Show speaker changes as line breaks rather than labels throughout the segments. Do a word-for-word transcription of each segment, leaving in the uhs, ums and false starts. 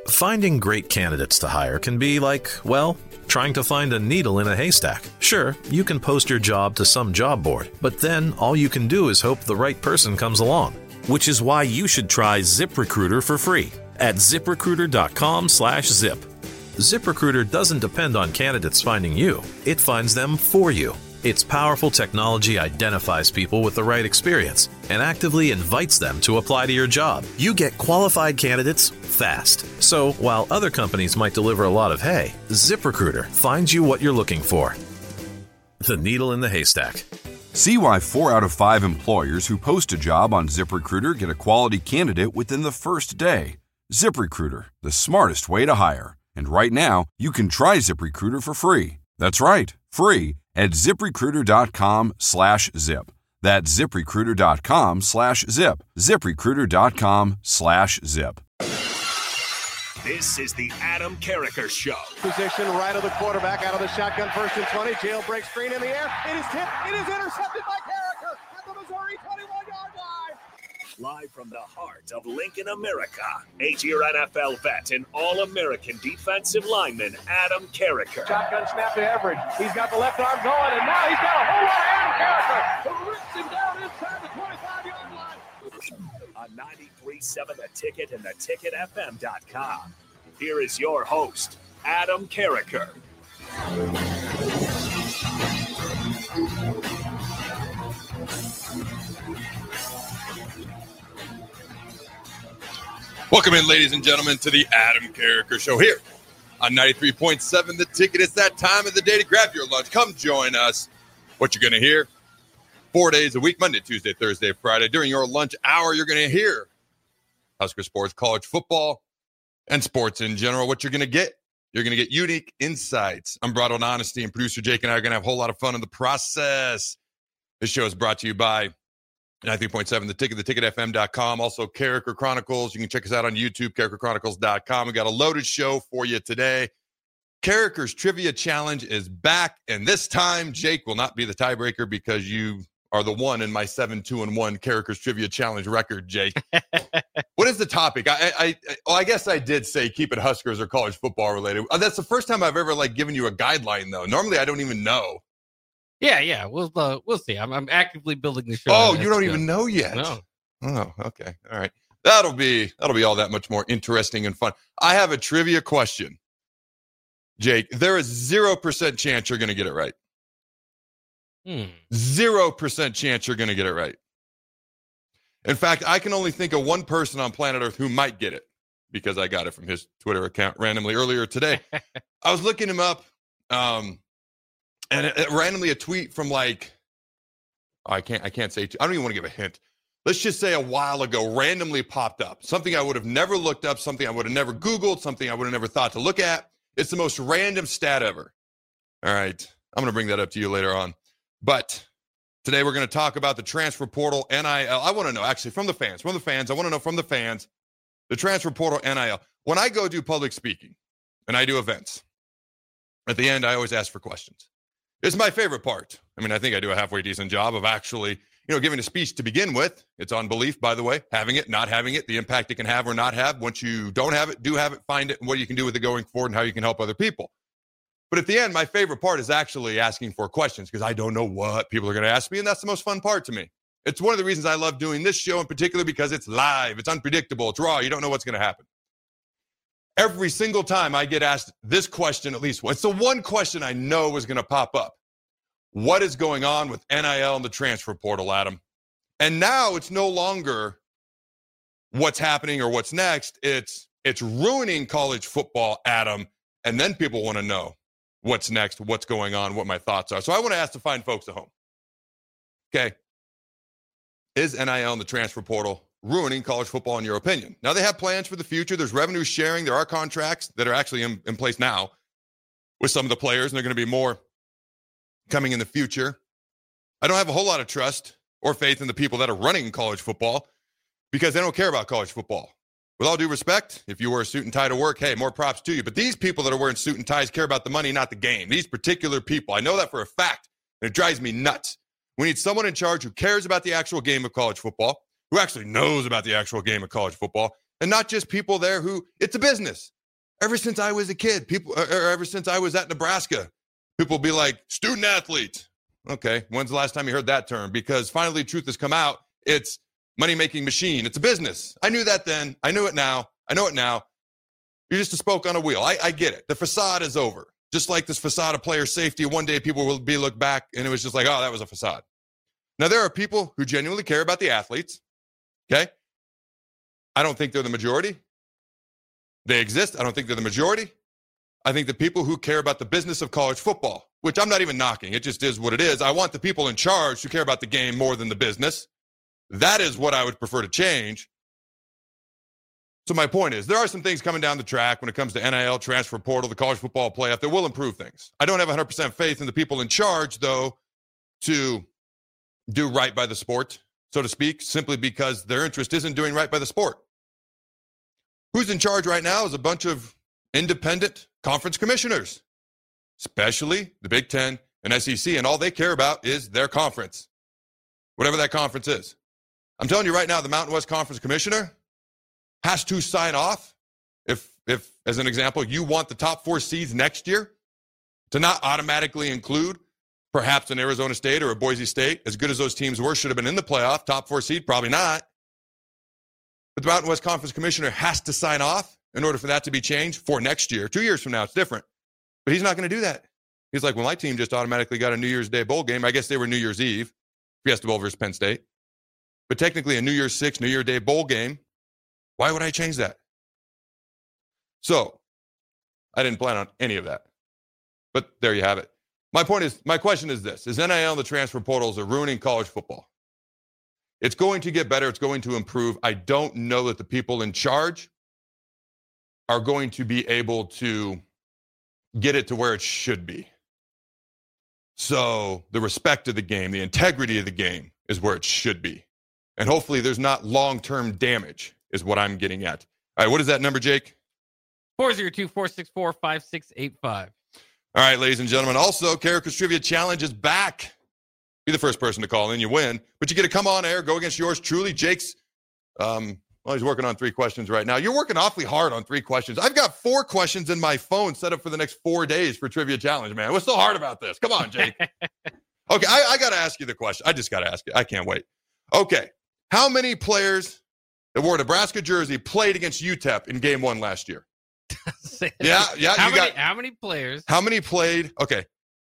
Finding great candidates to hire can be like, well, trying to find a needle in a haystack. Sure, you can post your job to some job board, but then all you can do is hope the right person comes along. Which is why you should try ZipRecruiter for free at ZipRecruiter.com slash zip. ZipRecruiter doesn't depend on candidates finding you. It finds them for you. Its powerful technology identifies people with the right experience and actively invites them to apply to your job. You get qualified candidates fast. So while other companies might deliver a lot of hay, ZipRecruiter finds you what you're looking for. The needle in the haystack.
See why four out of five employers who post a job on ZipRecruiter get a quality candidate within the first day. ZipRecruiter, the smartest way to hire. And right now, you can try ZipRecruiter for free. That's right, free at ZipRecruiter.com slash zip. That's ZipRecruiter.com slash zip. ZipRecruiter.com slash zip.
This is the Adam Carriker Show.
Position right of the quarterback, out of the shotgun, first and twenty. Jailbreak screen in the air. It is tipped. It is intercepted by Carriker at the Missouri twenty-one-yard line.
Live from the heart of Lincoln, America, eight-year N F L vet and All-American defensive lineman Adam Carriker.
Shotgun snap to Everidge. He's got the left arm going, and now he's got a whole lot of Adam Carriker who rips him down inside the twenty-five-yard line.
On ninety-three point seven The Ticket and the ticket f m dot com. Here is your host, Adam Carriker.
Welcome in, ladies and gentlemen, to the Adam Carriker Show here on ninety-three point seven The Ticket. It's that time of the day to grab your lunch. Come join us. What you're going to hear four days a week, Monday, Tuesday, Thursday, Friday. During your lunch hour, you're going to hear Husker sports, college football, and sports in general. What you're going to get, you're going to get unique insights, unbridled honesty, and producer Jake and I are going to have a whole lot of fun in the process. This show is brought to you by ninety-three point seven The Ticket, the ticket f m dot com. Also, Carriker Chronicles. You can check us out on YouTube, Carriker Chronicles dot com. We got a loaded show for you today. Carriker's Trivia Challenge is back, and this time, Jake will not be the tiebreaker because you are the one in my seven two and one Carriker's Trivia Challenge record, Jake. What is the topic? I, I, I, well, I guess I did say keep it Huskers or college football related. That's the first time I've ever like given you a guideline, though. Normally, I don't even know.
Yeah, yeah, we'll uh, we'll see. I'm I'm actively building the show.
Oh, you don't even know yet.
No.
Oh, okay. All right. That'll be that'll be all that much more interesting and fun. I have a trivia question, Jake. There is zero percent chance you're going to get it right.
Hmm.
Zero percent chance you're going to get it right. In fact, I can only think of one person on planet Earth who might get it because I got it from his Twitter account randomly earlier today. I was looking him up. Um, And it, it, randomly a tweet from like, oh, I can't, I can't say, I don't even want to give a hint. Let's just say a while ago, randomly popped up. Something I would have never looked up, something I would have never Googled, something I would have never thought to look at. It's the most random stat ever. All right. I'm going to bring that up to you later on. But today we're going to talk about the transfer portal, N I L. I want to know, actually, from the fans, from the fans, I want to know from the fans, the transfer portal, N I L. When I go do public speaking and I do events, at the end, I always ask for questions. It's my favorite part. I mean, I think I do a halfway decent job of actually, you know, giving a speech to begin with. It's on belief, by the way, having it, not having it, the impact it can have or not have. Once you don't have it, do have it, find it, and what you can do with it going forward and how you can help other people. But at the end, my favorite part is actually asking for questions because I don't know what people are going to ask me, and that's the most fun part to me. It's one of the reasons I love doing this show in particular because it's live, it's unpredictable, it's raw, you don't know what's going to happen. Every single time I get asked this question, at least once, it's the one question I know is going to pop up. What is going on with N I L and the transfer portal, Adam? And now it's no longer what's happening or what's next. It's it's ruining college football, Adam. And then people want to know what's next, what's going on, what my thoughts are. So I want to ask the fine folks at home. Okay. Is N I L and the transfer portal ruining college football in your opinion? Now, they have plans for the future. There's revenue sharing. There are contracts that are actually in, in place now with some of the players, and they're going to be more coming in the future. I don't have a whole lot of trust or faith in the people that are running college football because they don't care about college football. With all due respect, if you wear a suit and tie to work, hey, more props to you. But these people that are wearing suit and ties care about the money, not the game. These particular people, I know that for a fact, and it drives me nuts. We need someone in charge who cares about the actual game of college football, who actually knows about the actual game of college football, and not just people there who, it's a business. Ever since I was a kid, people, or ever since I was at Nebraska, people will be like, student athlete. Okay, when's the last time you heard that term? Because finally truth has come out. It's money-making machine. It's a business. I knew that then. I knew it now. I know it now. You're just a spoke on a wheel. I, I get it. The facade is over. Just like this facade of player safety, one day people will be look back and it was just like, oh, that was a facade. Now, there are people who genuinely care about the athletes, okay? I don't think they're the majority. They exist. I don't think they're the majority. I think the people who care about the business of college football, which I'm not even knocking. It just is what it is. I want the people in charge who care about the game more than the business. That is what I would prefer to change. So my point is, there are some things coming down the track when it comes to N I L, transfer portal, the college football playoff that will improve things. I don't have one hundred percent faith in the people in charge, though, to do right by the sport, so to speak, simply because their interest isn't doing right by the sport. Who's in charge right now is a bunch of independent conference commissioners, especially the Big Ten and S E C, and all they care about is their conference, whatever that conference is. I'm telling you right now, the Mountain West Conference commissioner has to sign off if, if, as an example, you want the top four seeds next year to not automatically include perhaps an Arizona State or a Boise State. As good as those teams were, should have been in the playoff, top four seed, probably not. But the Mountain West Conference commissioner has to sign off in order for that to be changed for next year. Two years from now, it's different. But he's not going to do that. He's like, well, my team just automatically got a New Year's Day bowl game. I guess they were New Year's Eve, Fiesta Bowl versus Penn State. But technically a New Year's Six, New Year's Day bowl game. Why would I change that? So I didn't plan on any of that. But there you have it. My point is, my question is this. Is N I L and the transfer portals are ruining college football? It's going to get better. It's going to improve. I don't know that the people in charge are going to be able to get it to where it should be. So the respect of the game, the integrity of the game is where it should be. And hopefully there's not long-term damage is what I'm getting at. All right, what is that number, Jake?
four oh two, four six four, five six eight five.
All right, ladies and gentlemen. Also, Carricker's Trivia Challenge is back. Be the first person to call in, you win. But you get to come on air, go against yours truly. Jake's, um, well, he's working on three questions right now. You're working awfully hard on three questions. I've got four questions in my phone set up for the next four days for Trivia Challenge, man. What's so hard about this? Come on, Jake. Okay, I, I got to ask you the question. I just got to ask you. I can't wait. Okay, how many players that wore a Nebraska jersey played against U T E P in game one last year? yeah, yeah.
How
you
many,
got,
how many players?
How many played? Okay.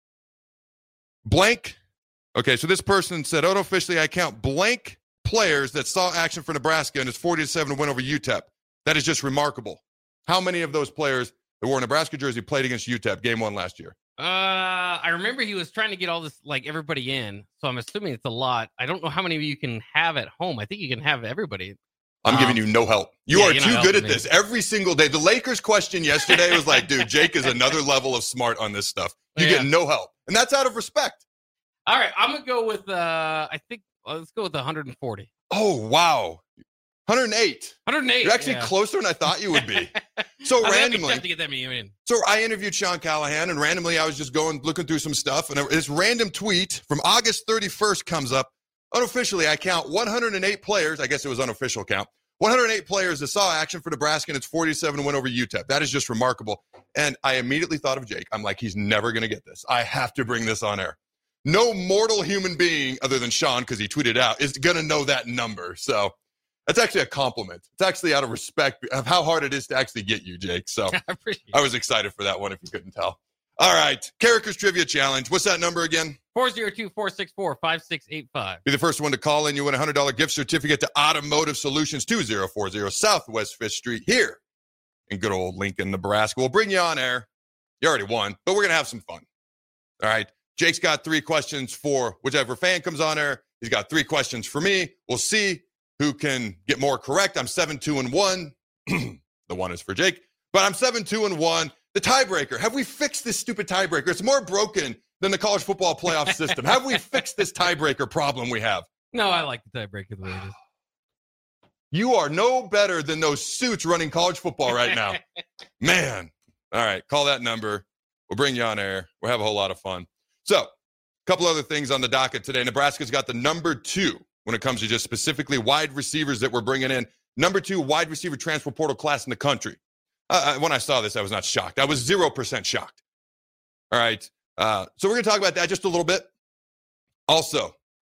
Blank. Okay, so this person said, unofficially, I count blank players that saw action for Nebraska in his forty to seven win over U T E P. That is just remarkable. How many of those players that wore a Nebraska jersey played against U T E P game one last year?
Uh, I remember he was trying to get all this, like, everybody in, so I'm assuming it's a lot. I don't know how many of you can have at home. I think you can have everybody.
I'm um, giving you no help. You yeah, are too good at me. This every single day. The Lakers question yesterday was like, dude, Jake is another level of smart on this stuff. You yeah. get no help. And that's out of respect.
All right, I'm going to go with, uh, I think, well, let's go with one hundred forty.
Oh, wow. one hundred eight.
one hundred eight.
You're actually yeah. closer than I thought you would be. So
I
randomly.
To get that in.
So I interviewed Sean Callahan, and randomly I was just going, looking through some stuff, and this random tweet from August thirty-first comes up. Unofficially, I count one hundred eight players. I guess it was unofficial count. one hundred eight players that saw action for Nebraska in its forty-seven win over U T E P. That is just remarkable. And I immediately thought of Jake. I'm like, he's never going to get this. I have to bring this on air. No mortal human being other than Sean, because he tweeted out, is going to know that number. So that's actually a compliment. It's actually out of respect of how hard it is to actually get you, Jake. So
I, appreciate
I was excited for that one if you couldn't tell. All right. Carricker's Trivia Challenge. What's that number again?
four oh two, four six four, five six eight five.
Be the first one to call in. You win a one hundred dollars gift certificate to Automotive Solutions, two oh four oh Southwest fifth Street here in good old Lincoln, Nebraska. We'll bring you on air. You already won, but we're going to have some fun. All right. Jake's got three questions for whichever fan comes on air. He's got three questions for me. We'll see who can get more correct. I'm seven two and one. The one is for Jake, but I'm seven two and one. The tiebreaker. Have we fixed this stupid tiebreaker? It's more broken than the college football playoff system. Have we fixed this tiebreaker problem we have?
No, I like the tiebreaker the way it is.
You are no better than those suits running college football right now. Man. All right. Call that number. We'll bring you on air. We'll have a whole lot of fun. So, a couple other things on the docket today. Nebraska's got the number two when it comes to just specifically wide receivers that we're bringing in. Number two wide receiver transfer portal class in the country. Uh, when I saw this, I was not shocked. I was zero percent shocked. All right. Uh, so we're going to talk about that just a little bit. Also,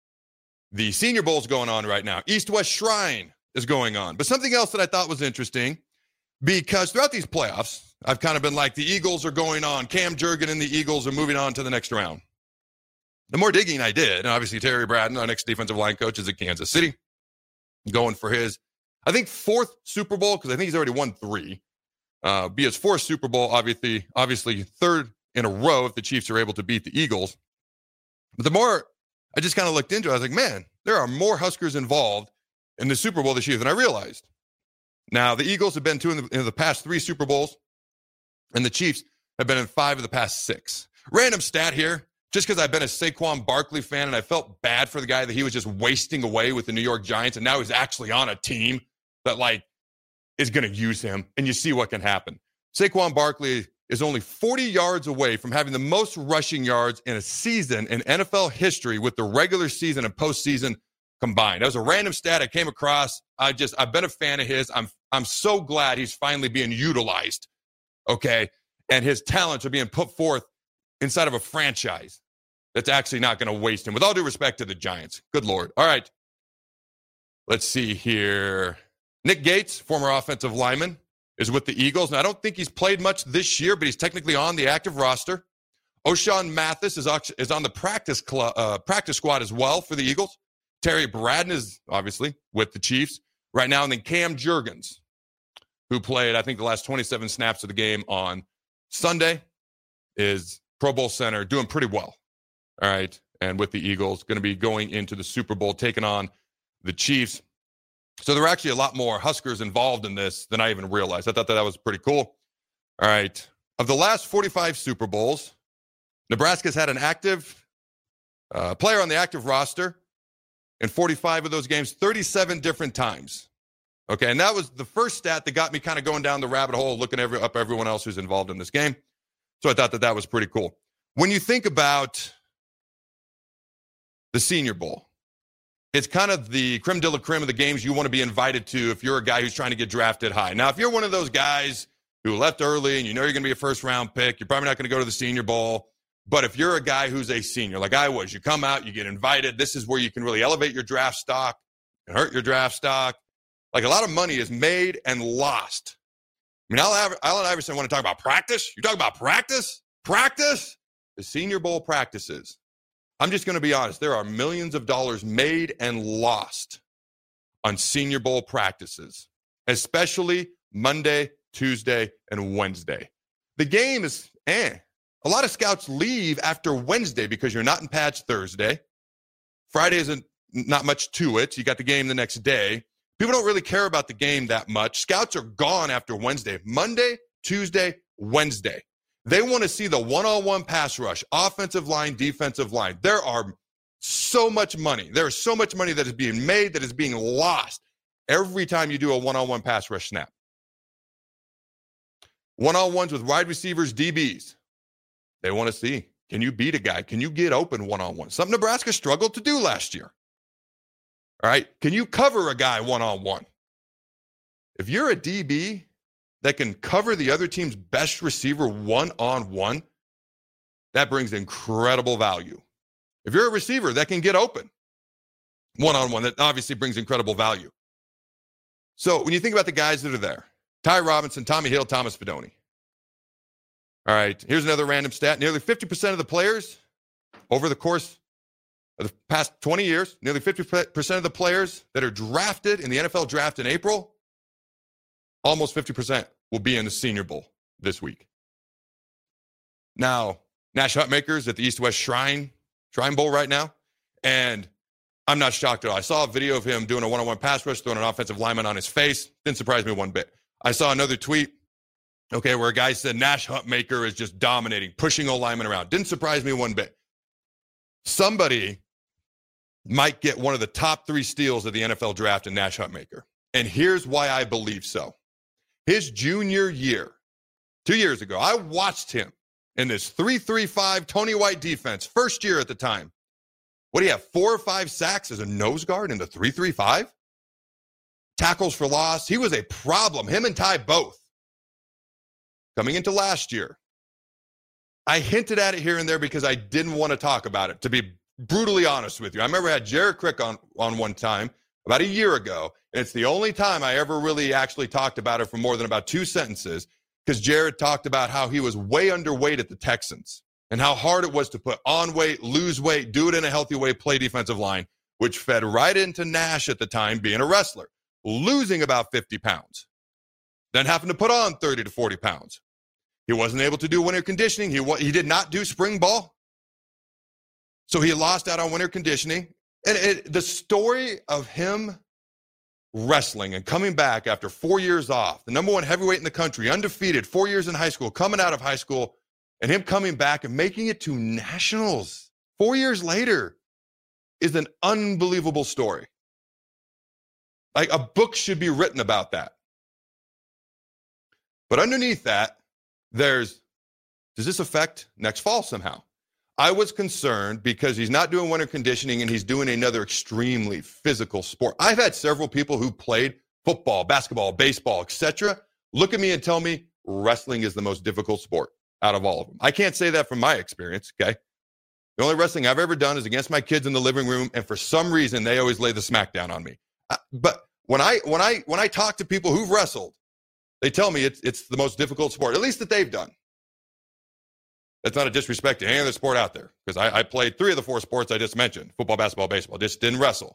the Senior Bowl is going on right now. East-West Shrine is going on. But something else that I thought was interesting, because throughout these playoffs, I've kind of been like, the Eagles are going on. Cam Jurgen and the Eagles are moving on to the next round. The more digging I did, and obviously Terry Braden, our next defensive line coach, is at Kansas City, going for his, I think, fourth Super Bowl, because I think he's already won three. Uh, be his fourth Super Bowl, obviously, obviously third in a row if the Chiefs are able to beat the Eagles. But the more I just kind of looked into it, I was like, man, there are more Huskers involved in the Super Bowl this year than I realized. Now, the Eagles have been two in the, in the past three Super Bowls, and the Chiefs have been in five of the past six. Random stat here, just because I've been a Saquon Barkley fan and I felt bad for the guy that he was just wasting away with the New York Giants, and now he's actually on a team that, like, is going to use him, and you see what can happen. Saquon Barkley is only forty yards away from having the most rushing yards in a season in N F L history with the regular season and postseason combined. That was a random stat I came across. I just, I've been a fan of his. I'm, I'm so glad he's finally being utilized, okay? And his talents are being put forth inside of a franchise that's actually not going to waste him. With all due respect to the Giants. Good Lord. All right. Let's see here. Nick Gates, former offensive lineman, is with the Eagles. Now, I don't think he's played much this year, but he's technically on the active roster. O'Shawn Mathis is, is on the practice, cl- uh, practice squad as well for the Eagles. Terry Braden is obviously with the Chiefs right now. And then Cam Jurgens, who played, I think, the last twenty-seven snaps of the game on Sunday, is Pro Bowl center, doing pretty well. All right. And with the Eagles, going to be going into the Super Bowl, taking on the Chiefs. So there are actually a lot more Huskers involved in this than I even realized. I thought that that was pretty cool. All right. Of the last forty-five Super Bowls, Nebraska's had an active uh, player on the active roster in forty-five of those games, thirty-seven different times. Okay, and that was the first stat that got me kind of going down the rabbit hole, looking every, up everyone else who's involved in this game. So I thought that that was pretty cool. When you think about the Senior Bowl, it's kind of the creme de la creme of the games you want to be invited to if you're a guy who's trying to get drafted high. Now, if you're one of those guys who left early and you know you're going to be a first-round pick, you're probably not going to go to the Senior Bowl. But if you're a guy who's a senior, like I was, you come out, you get invited. This is where you can really elevate your draft stock and hurt your draft stock. Like, a lot of money is made and lost. I mean, Allen Iverson want to talk about practice? You talk about practice? Practice? The Senior Bowl practices. I'm just going to be honest. There are millions of dollars made and lost on Senior Bowl practices, especially Monday, Tuesday, and Wednesday. The game is eh. A lot of scouts leave after Wednesday because you're not in patch Thursday. Friday isn't not much to it. You got the game the next day. People don't really care about the game that much. Scouts are gone after Wednesday. Monday, Tuesday, Wednesday. They want to see the one-on-one pass rush, offensive line, defensive line. There are so much money. There is so much money that is being made, that is being lost every time you do a one-on-one pass rush snap. One-on-ones with wide receivers, D Bs. They want to see, can you beat a guy? Can you get open one-on-one? Something Nebraska struggled to do last year. All right, can you cover a guy one-on-one? If you're a D B that can cover the other team's best receiver one-on-one, that brings incredible value. If you're a receiver that can get open one-on-one, that obviously brings incredible value. So when you think about the guys that are there, Ty Robinson, Tommy Hill, Thomas Fidone. All right, here's another random stat. Nearly fifty percent of the players over the course of the past twenty years, nearly fifty percent of the players that are drafted in the N F L draft in April, almost fifty percent will be in the Senior Bowl this week. Now, Nash Hutmaker is at the East-West Shrine, Shrine Bowl right now, and I'm not shocked at all. I saw a video of him doing a one-on-one pass rush, throwing an offensive lineman on his face. Didn't surprise me one bit. I saw another tweet, okay, where a guy said Nash Hutmaker is just dominating, pushing O-linemen around. Didn't surprise me one bit. Somebody might get one of the top three steals of the N F L draft in Nash Hutmaker. And here's why I believe so. His junior year, two years ago, I watched him in this three three five Tony White defense, first year at the time. What do you have, four or five sacks as a nose guard in the three three five? Tackles for loss. He was a problem, him and Ty both. coming into last year. I hinted at it here and there because I didn't want to talk about it, to be brutally honest with you. I remember I had Jared Crick on, on one time about a year ago, and it's the only time I ever really actually talked about it for more than about two sentences, because Jared talked about how he was way underweight at the Texans and how hard it was to put on weight, lose weight, do it in a healthy way, play defensive line, which fed right into Nash at the time being a wrestler, losing about fifty pounds, then having to put on thirty to forty pounds. He wasn't able to do winter conditioning. He, he did not do spring ball. So he lost out on winter conditioning. And it, the story of him wrestling and coming back after four years off, the number one heavyweight in the country, undefeated, four years in high school, coming out of high school, and him coming back and making it to nationals four years later is an unbelievable story. Like, a book should be written about that. But underneath that, there's, does this affect next fall somehow? I was concerned because he's not doing winter conditioning and he's doing another extremely physical sport. I've had several people who played football, basketball, baseball, et cetera, look at me and tell me wrestling is the most difficult sport out of all of them. I can't say that from my experience, okay? The only wrestling I've ever done is against my kids in the living room, and for some reason, they always lay the smackdown on me. Uh, but when I when I when I talk to people who've wrestled, they tell me it's it's the most difficult sport, at least that they've done. That's not a disrespect to any other sport out there, because I, I played three of the four sports I just mentioned, football, basketball, baseball, just didn't wrestle.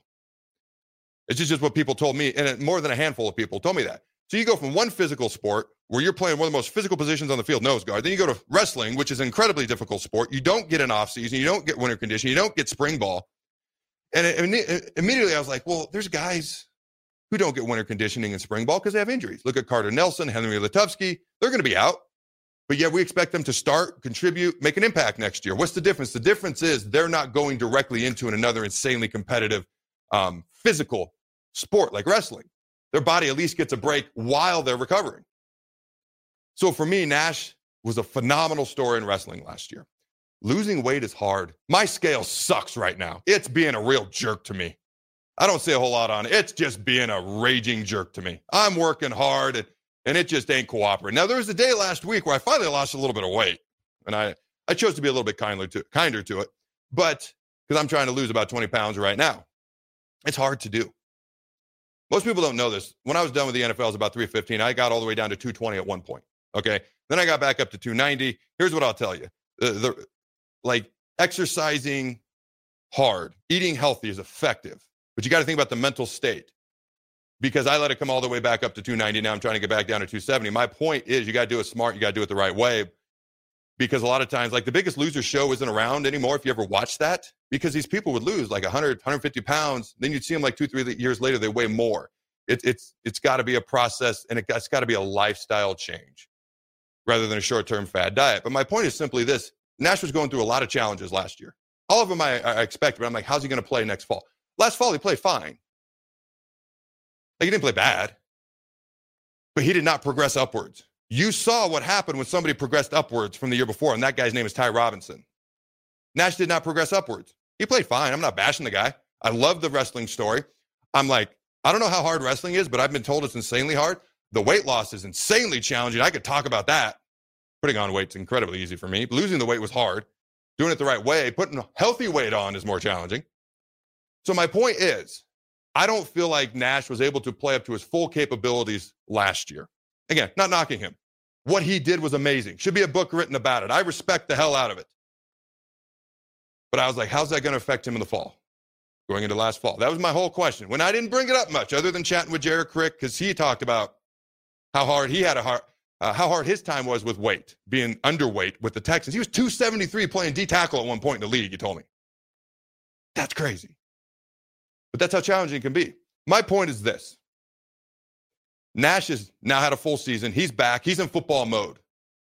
It's just, just what people told me, and more than a handful of people told me that. So you go from one physical sport where you're playing one of the most physical positions on the field, nose guard, then you go to wrestling, which is an incredibly difficult sport. You don't get an off season, you don't get winter conditioning, you don't get spring ball. And it, it, immediately I was like, well, there's guys who don't get winter conditioning and spring ball because they have injuries. Look at Carter Nelson, Henry Latuvsky. They're going to be out. But yet we expect them to start, contribute, make an impact next year. What's the difference? The difference is they're not going directly into another insanely competitive um, physical sport like wrestling. Their body at least gets a break while they're recovering. So for me, Nash was a phenomenal story in wrestling last year. Losing weight is hard. My scale sucks right now. It's being a real jerk to me. I don't say a whole lot on it. It's just being a raging jerk to me. I'm working hard and And it just ain't cooperating. Now, there was a day last week where I finally lost a little bit of weight. And I, I chose to be a little bit kinder to, kinder to it. But because I'm trying to lose about twenty pounds right now. It's hard to do. Most people don't know this. When I was done with the N F L, it was about three fifteen. I got all the way down to two twenty at one point. Okay. Then I got back up to two ninety. Here's what I'll tell you. The, the, like, exercising hard, eating healthy is effective. But you got to think about the mental state. Because I let it come all the way back up to two ninety. Now I'm trying to get back down to two seventy. My point is you got to do it smart. You got to do it the right way. Because a lot of times, like, the Biggest Loser show isn't around anymore if you ever watch that. Because these people would lose like one hundred, one fifty pounds. Then you'd see them like two, three years later, they weigh more. It, it's It's got to be a process, and it, it's got to be a lifestyle change rather than a short-term fad diet. But my point is simply this. Nash was going through a lot of challenges last year. All of them I, I expected, but I'm like, how's he going to play next fall? Last fall, he played fine. Like, he didn't play bad, but he did not progress upwards. You saw what happened when somebody progressed upwards from the year before, and that guy's name is Ty Robinson. Nash did not progress upwards. He played fine. I'm not bashing the guy. I love the wrestling story. I'm like, I don't know how hard wrestling is, but I've been told it's insanely hard. The weight loss is insanely challenging. I could talk about that. Putting on weight's incredibly easy for me. Losing the weight was hard. Doing it the right way, putting healthy weight on is more challenging. So my point is, I don't feel like Nash was able to play up to his full capabilities last year. Again, not knocking him. What he did was amazing. Should be a book written about it. I respect the hell out of it. But I was like, how's that going to affect him in the fall? Going into last fall. That was my whole question. When I didn't bring it up much, other than chatting with Jared Crick, because he talked about how hard he had a hard, uh, how hard his time was with weight, being underweight with the Texans. He was two seventy-three playing D tackle at one point in the league, he told me. That's crazy. But that's how challenging it can be. My point is this. Nash has now had a full season. He's back. He's in football mode.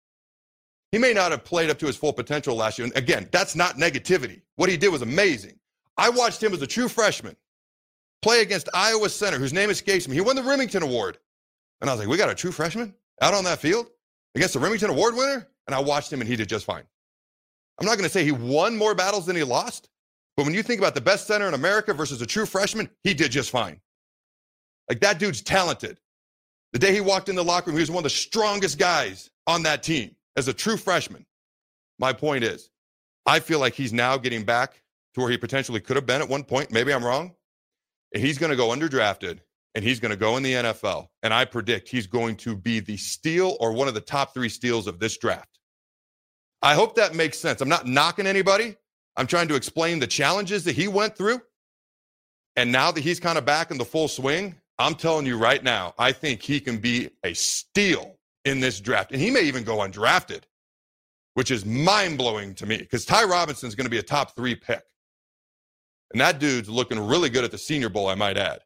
He may not have played up to his full potential last year. And again, that's not negativity. What he did was amazing. I watched him as a true freshman play against Iowa center, whose name escapes me. He won the Remington Award. And I was like, we got a true freshman out on that field against the Remington Award winner? And I watched him, and he did just fine. I'm not going to say he won more battles than he lost. But when you think about the best center in America versus a true freshman, he did just fine. Like, that dude's talented. The day he walked in the locker room, he was one of the strongest guys on that team as a true freshman. My point is, I feel like he's now getting back to where he potentially could have been at one point. Maybe I'm wrong. And he's going to go underdrafted, and he's going to go in the N F L. And I predict he's going to be the steal or one of the top three steals of this draft. I hope that makes sense. I'm not knocking anybody. I'm trying to explain the challenges that he went through. And now that he's kind of back in the full swing, I'm telling you right now, I think he can be a steal in this draft. And he may even go undrafted, which is mind-blowing to me because Ty Robinson is going to be a top three pick. And that dude's looking really good at the Senior Bowl, I might add.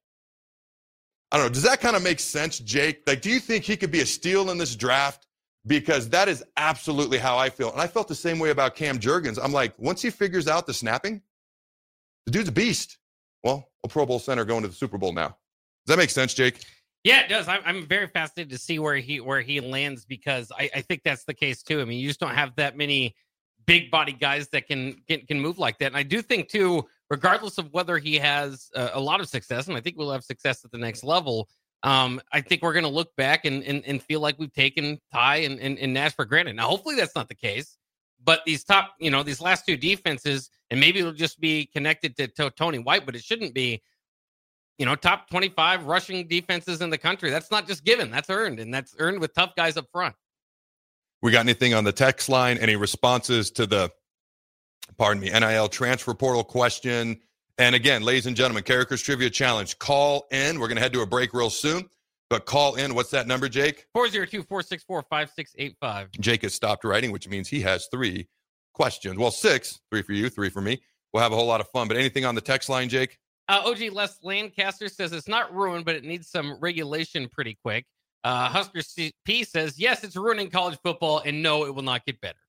I don't know. Does that kind of make sense, Jake? Like, do you think he could be a steal in this draft? Because that is absolutely how I feel. And I felt the same way about Cam Jurgens. I'm like, once he figures out the snapping, the dude's a beast. Well, a Pro Bowl center going to the Super Bowl now. Does that make sense, Jake?
Yeah, it does. I'm, I'm very fascinated to see where he where he lands because I, I think that's the case too. I mean, you just don't have that many big body guys that can can, can move like that. And I do think too, regardless of whether he has a, a lot of success, and I think we'll have success at the next level, um, I think we're going to look back and, and and feel like we've taken Ty and, and, and Nash for granted. Now, hopefully that's not the case. But these top, you know, these last two defenses, and maybe it'll just be connected to, to Tony White, but it shouldn't be, you know, top twenty-five rushing defenses in the country. That's not just given. That's earned, and that's earned with tough guys up front.
We got anything on the text line? Any responses to the, pardon me, N I L transfer portal question? And again, ladies and gentlemen, Carricker's Trivia Challenge. Call in. We're going to head to a break real soon. But call in. What's that number, Jake?
four oh two, four six four, five six eight five.
Jake has stopped writing, which means he has three questions. Well, six. Three for you, three for me. We'll have a whole lot of fun. But anything on the text line, Jake?
Uh, O G Les Lancaster says it's not ruined, but it needs some regulation pretty quick. Uh, Husker C P says, yes, it's ruining college football, and no, it will not get better.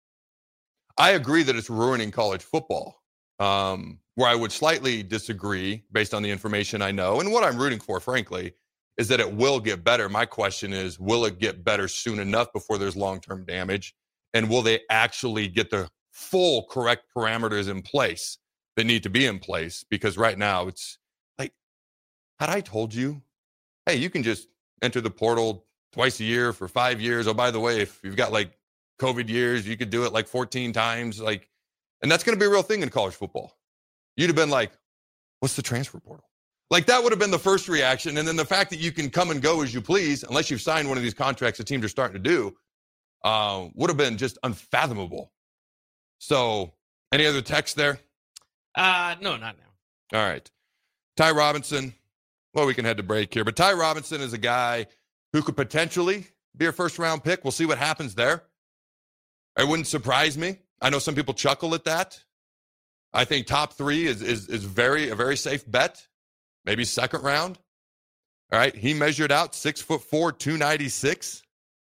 I agree that it's ruining college football. Um, where I would slightly disagree based on the information I know and what I'm rooting for, frankly, is that it will get better. My question is, will it get better soon enough before there's long-term damage? And will they actually get the full correct parameters in place that need to be in place? Because right now it's like, had I told you, hey, you can just enter the portal twice a year for five years. Oh, by the way, if you've got like COVID years, you could do it like fourteen times. Like, and that's going to be a real thing in college football. You'd have been like, what's the transfer portal? Like, that would have been the first reaction. And then the fact that you can come and go as you please, unless you've signed one of these contracts that teams are starting to do, uh, would have been just unfathomable. So, any other text there?
Uh, no, not now.
All right. Ty Robinson. Well, we can head to break here. But Ty Robinson is a guy who could potentially be a first-round pick. We'll see what happens there. It wouldn't surprise me. I know some people chuckle at that. I think top three is is is very a very safe bet. Maybe second round. All right. He measured out six foot four, two ninety-six.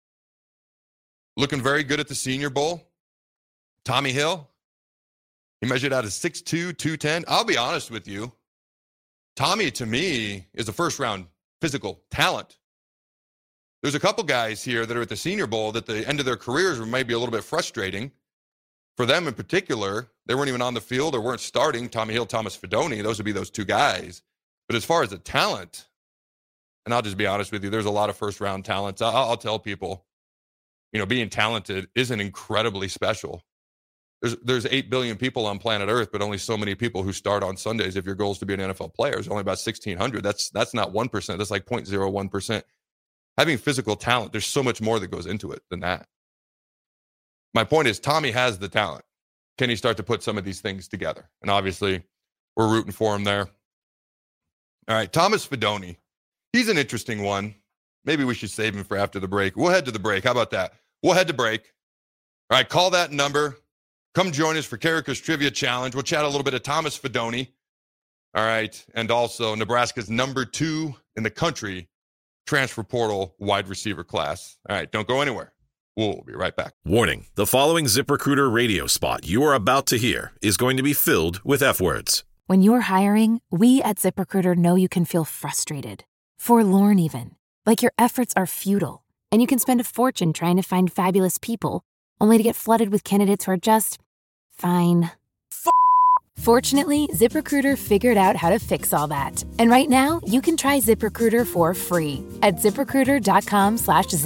Looking very good at the Senior Bowl. Tommy Hill. He measured out as six two, two ten. I'll be honest with you. Tommy, to me, is a first round physical talent. There's a couple guys here that are at the Senior Bowl that the end of their careers were maybe a little bit frustrating. For them in particular, they weren't even on the field or weren't starting. Tommy Hill, Thomas Fidone, those would be those two guys. But as far as the talent, and I'll just be honest with you, there's a lot of first-round talents. I'll, I'll tell people, you know, being talented isn't incredibly special. There's there's eight billion people on planet Earth, but only so many people who start on Sundays if your goal is to be an N F L player. There's only about sixteen hundred. That's, that's not one percent. That's like zero point zero one percent. Having physical talent, there's so much more that goes into it than that. My point is, Tommy has the talent. Can he start to put some of these things together? And obviously, we're rooting for him there. All right, Thomas Fidone. He's an interesting one. Maybe we should save him for after the break. We'll head to the break. How about that? We'll head to break. All right, call that number. Come join us for Carricker's Trivia Challenge. We'll chat a little bit of Thomas Fidone. All right, and also Nebraska's number two in the country transfer portal wide receiver class. All right, don't go anywhere. We'll be right back.
Warning, the following ZipRecruiter radio spot you are about to hear is going to be filled with F words.
When you're hiring, we at ZipRecruiter know you can feel frustrated, forlorn even, like your efforts are futile, and you can spend a fortune trying to find fabulous people, only to get flooded with candidates who are just fine. F- Fortunately, ZipRecruiter figured out how to fix all that. And right now, you can try ZipRecruiter for free at ZipRecruiter.com slash zip.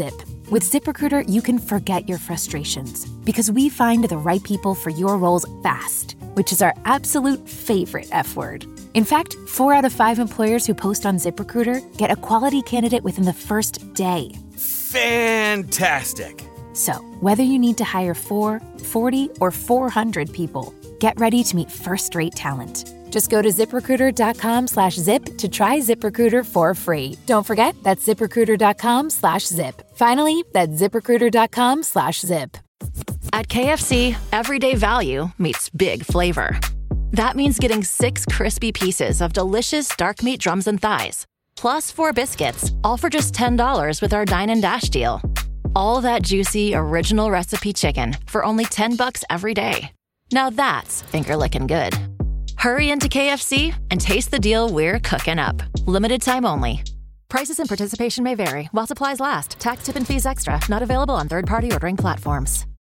With ZipRecruiter, you can forget your frustrations because we find the right people for your roles fast, which is our absolute favorite F word. In fact, four out of five employers who post on ZipRecruiter get a quality candidate within the first day.
Fantastic.
So, whether you need to hire four, forty, or four hundred people, get ready to meet first-rate talent. Just go to ZipRecruiter.com slash zip to try ZipRecruiter for free. Don't forget, that's ZipRecruiter.com slash zip. Finally, that's ZipRecruiter.com slash zip.
At K F C, everyday value meets big flavor. That means getting six crispy pieces of delicious dark meat drums and thighs, plus four biscuits, all for just ten dollars with our Dine and Dash deal. All that juicy, original recipe chicken for only ten bucks every day. Now that's finger-licking good. Hurry into K F C and taste the deal we're cooking up. Limited time only. Prices and participation may vary while supplies last. Tax, tip, and fees extra. Not available on third-party ordering platforms.